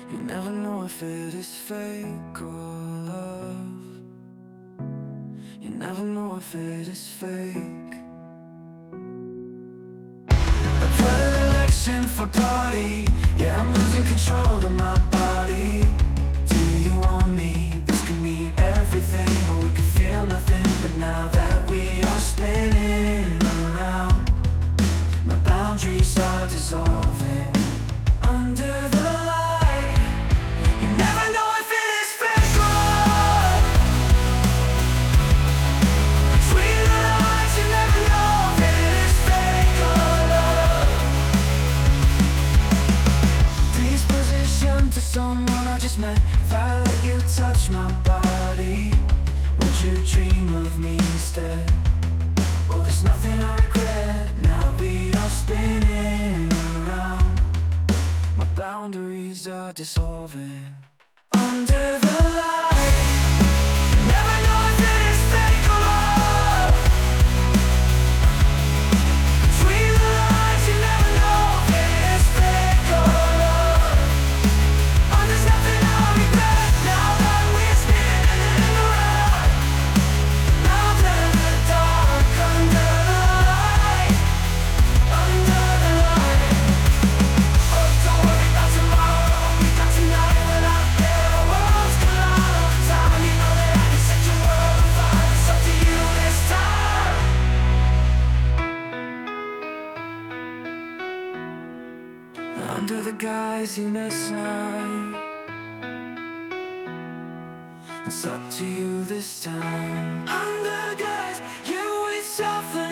You never know if it is fake or love. You never know if it is fake. A predilection for party. Yeah, I'm losing control of my body. Do you want me? This could mean everything, or we could feel nothing. But now that we are spinning around, my boundaries are dissolving under the light. You never know if it is fake or love. Between the lines, you never know if it is fake or love. Please position to someone I just met. If I let you touch my body, would you dream of me instead? Well, there's nothing I regret. Now we are spinning around, my boundaries are dissolving under the light. You never know if it is fake or love. Between the lines, you never know if it is fake or love. Oh, there's nothing I regret. Now that we're spinning around, now that the dark under the light, under the light. Oh, don't worry about tomorrow, we got tonight. When out there, our worlds collide all the time. You know that I can set your world on fire. It's up to you this time. Under the guise you miss. It's up to you this time. Under guise you would suffer.